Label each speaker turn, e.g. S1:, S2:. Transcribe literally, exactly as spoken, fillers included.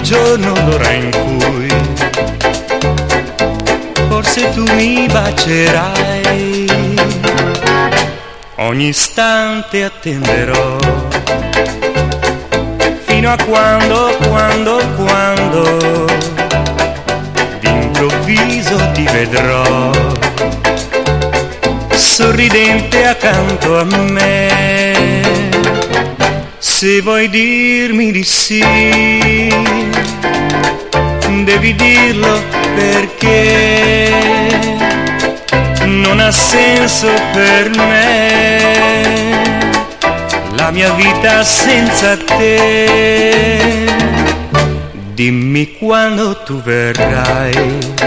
S1: giorno, l'ora in cui forse tu mi bacerai. Ogni istante attenderò fino a quando, quando, quando d'improvviso ti vedrò sorridente accanto a me. Se vuoi dirmi di sì, devi dirlo perché non ha senso per me la mia vita senza te. Dimmi quando tu verrai